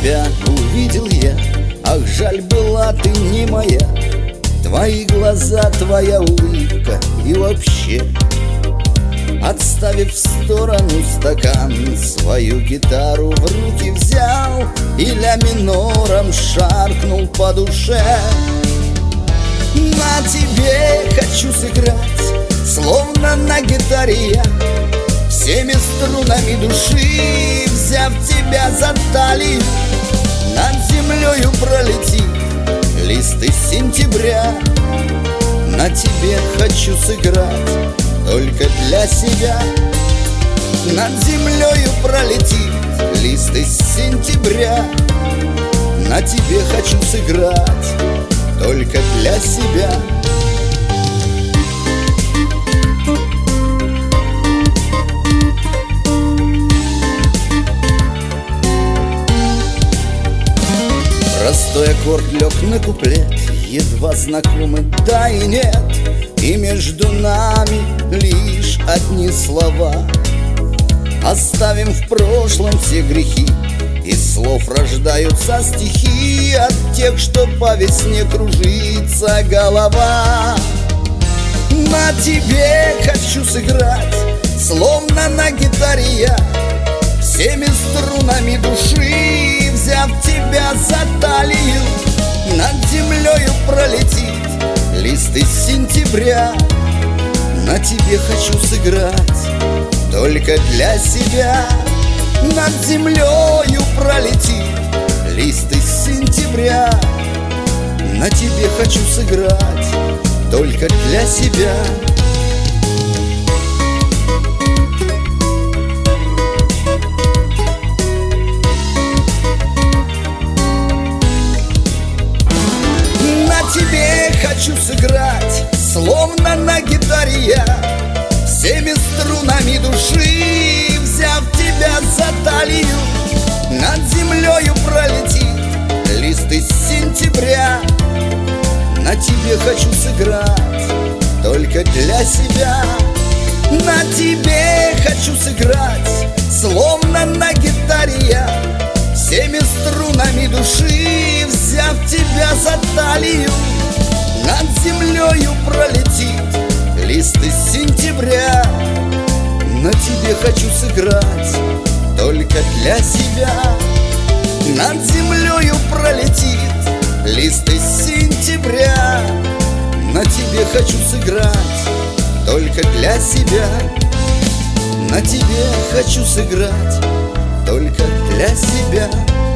тебя увидел я, ах, жаль, была ты не моя. Твои глаза, твоя улыбка и вообще. Отставив в сторону стакан, свою гитару в руки взял и ля минором шаркнул по душе. На тебе хочу сыграть, словно на гитаре я, всеми струнами души, взяв тебя за талию. Над землею пролетит лист из сентября. На тебе хочу сыграть только для себя. Над землею пролетит лист из сентября. На тебе хочу сыграть только для себя. Простой аккорд лег на куплет, едва знакомый, да и нет. И между нами лишь одни слова. Оставим в прошлом все грехи, из слов рождаются стихи, от тех, что по весне кружится голова. На тебе хочу сыграть, словно на гитаре я, всеми струнами души, взяв тебя за талию. Над землею пролетит лист из сентября. На тебе хочу сыграть только для себя. Над землею пролетит лист из сентября. На тебе хочу сыграть только для себя. Хочу сыграть, словно на гитаре я, всеми струнами души, взяв тебя за талию. Над землею пролетит лист из сентября. На тебе хочу сыграть только для себя. На тебе хочу сыграть, словно на гитаре я, всеми струнами души, взяв тебя за талию. Над землею пролетит лист из сентября. На тебе хочу сыграть только для себя. Над землею пролетит лист из сентября. На тебе хочу сыграть только для себя. На тебе хочу сыграть только для себя.